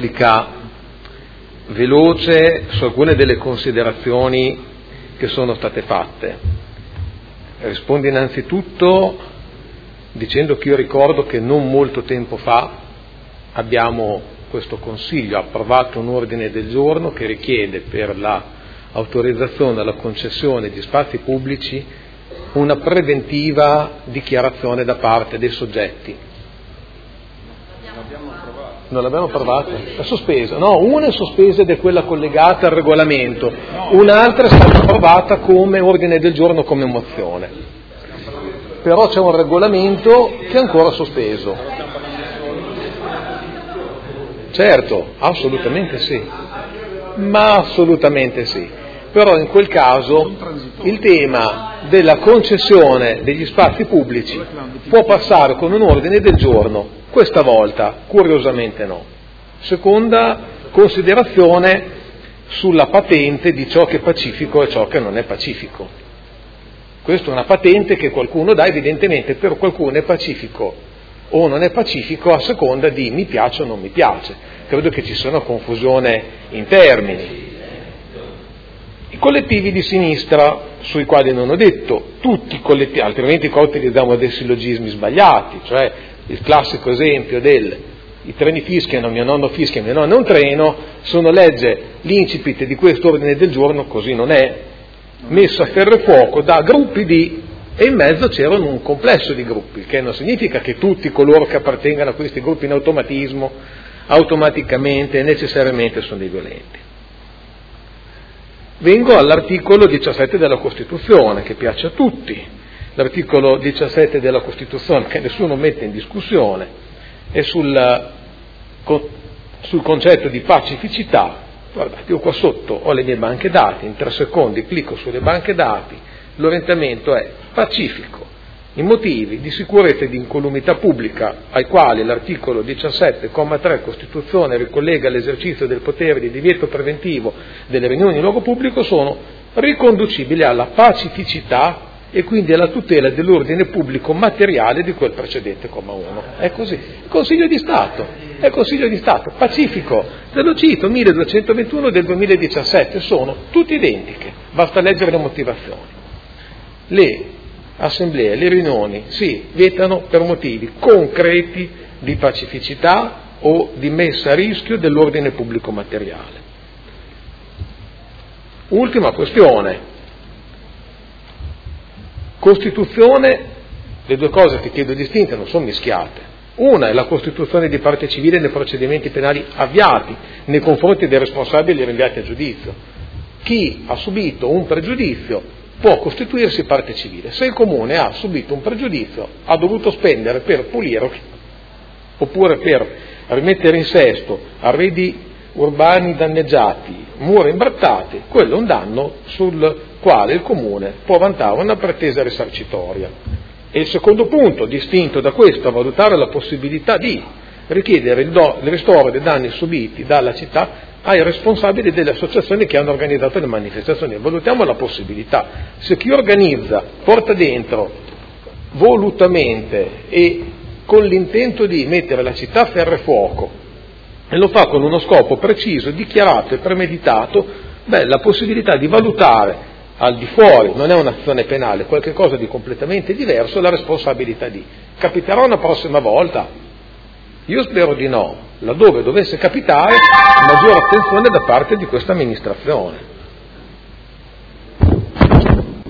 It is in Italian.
replica veloce su alcune delle considerazioni che sono state fatte. Rispondo innanzitutto dicendo che io ricordo che non molto tempo fa questo Consiglio ha approvato un ordine del giorno che richiede per l'autorizzazione alla concessione di spazi pubblici una preventiva dichiarazione da parte dei soggetti. Non l'abbiamo approvato? È sospesa. No, una è sospesa ed è quella collegata al regolamento, un'altra è stata approvata come ordine del giorno, come mozione. Però c'è un regolamento che è ancora sospeso. Certo, assolutamente sì. Ma assolutamente sì. Però in quel caso il tema della concessione degli spazi pubblici può passare con un ordine del giorno. Questa volta, curiosamente no. Seconda considerazione sulla patente di ciò che è pacifico e ciò che non è pacifico. Questa è una patente che qualcuno dà, evidentemente per qualcuno è pacifico o non è pacifico a seconda di mi piace o non mi piace. Credo che ci sia una confusione in termini. I collettivi di sinistra, sui quali non ho detto, tutti i collettivi, altrimenti qua utilizziamo dei sillogismi sbagliati, cioè il classico esempio i treni fischiano, mio nonno fischia, mio nonno è un treno, se uno legge l'incipit di questo ordine del giorno, così non è, messo a ferro e fuoco da gruppi e in mezzo c'erano un complesso di gruppi, che non significa che tutti coloro che appartengano a questi gruppi in automatismo, automaticamente e necessariamente sono dei violenti. Vengo all'articolo 17 della Costituzione, che piace a tutti. L'articolo 17 della Costituzione, che nessuno mette in discussione, è sul concetto di pacificità. Guardate, io qua sotto ho le mie banche dati, in 3 secondi clicco sulle banche dati, l'orientamento è pacifico. I motivi di sicurezza e di incolumità pubblica ai quali l'articolo 17,3 Costituzione ricollega l'esercizio del potere di divieto preventivo delle riunioni in luogo pubblico sono riconducibili alla pacificità e quindi alla tutela dell'ordine pubblico materiale di quel precedente comma 1. È così. Consiglio di Stato, pacifico, ve lo cito, 1221 del 2017, sono tutte identiche, basta leggere le motivazioni. Le assemblee, le riunioni si vietano per motivi concreti di pacificità o di messa a rischio dell'ordine pubblico materiale. Ultima questione. Costituzione, le due cose che chiedo distinte non sono mischiate. Una è la costituzione di parte civile nei procedimenti penali avviati nei confronti dei responsabili rinviati a giudizio. Chi ha subito un pregiudizio può costituirsi parte civile. Se il comune ha subito un pregiudizio, ha dovuto spendere per pulire oppure per rimettere in sesto arredi urbani danneggiati, mura imbrattate, quello è un danno sul quale il comune può vantare una pretesa risarcitoria. E il secondo punto, distinto da questo, a valutare la possibilità di richiedere il ristoro dei danni subiti dalla città ai responsabili delle associazioni che hanno organizzato le manifestazioni. Valutiamo la possibilità. Se chi organizza porta dentro volutamente e con l'intento di mettere la città a ferro e fuoco e lo fa con uno scopo preciso, dichiarato e premeditato, la possibilità di valutare al di fuori, non è un'azione penale, qualche cosa di completamente diverso, la responsabilità di. Capiterà una prossima volta? Io spero di no, laddove dovesse capitare maggiore attenzione da parte di questa amministrazione.